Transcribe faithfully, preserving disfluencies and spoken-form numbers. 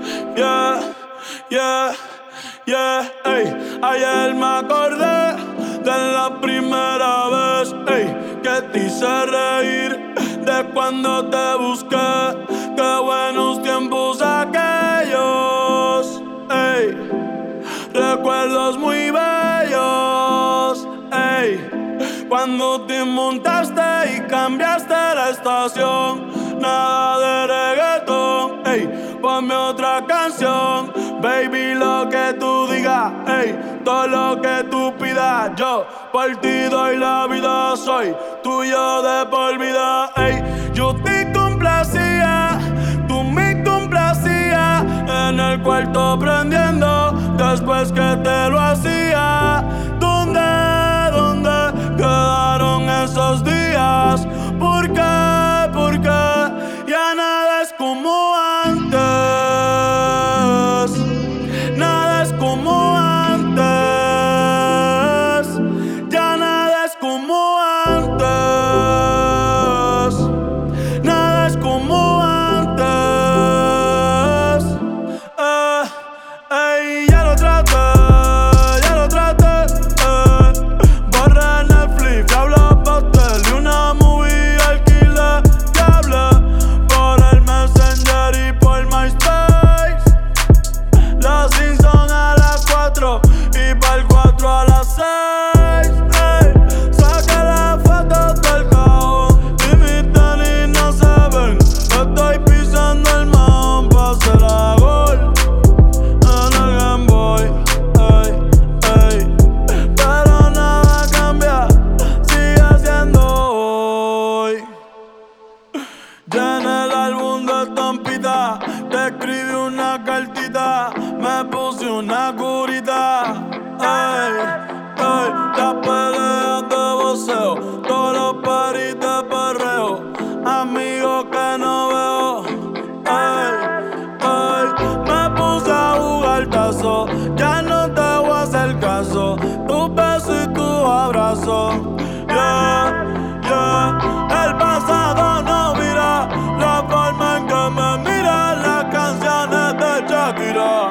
yeah, yeah, yeah, ey. Ayer me acordé de la primera vez, ey, que te hice reír, de cuando te busqué. Qué buenos tiempos aquellos, ey. Recuerdos muy bellos, ey. Cuando te montaste y cambiaste la estación. Nada de reggaetón, ey, ponme otra canción. Baby, lo que tú digas, ey, todo lo que tú pidas. Yo por ti doy la vida, soy tuyo de por vida, ey. Yo te complacía, tú me complacías, en el cuarto prendiendo, después que te lo hacía. ¿Dónde, dónde quedaron esos días? ¿Por qué, por qué? Ya nada es como antes, nada es como antes, ya nada es como antes, nada es como antes, eh, ey, ya lo traté, ya lo traté, eh, borré Netflix, hablo pastel y una movie alquilé, que hablé por el Messenger y por MySpace. Los Simpsons a las cuatro y para el cuatro a las seis, ey. Saca las fotos del cajón y mis tenis no se ven. Estoy pisando el mahón pa' hacer la gol en el Game Boy, ey, ey. Pero nada cambia, sigue siendo hoy. Ya en el álbum de estampita te escribí una cartita, me puse una curita, ey, ey. Las peleas de boxeo, todos los paris de perreo, amigos que no veo, ey, ey. Me puse a jugar tazo, ya no te voy a hacer caso, tu beso y tu abrazo, yeah, yeah. El pasado no mira la forma en que me miran las canciones de Shakira.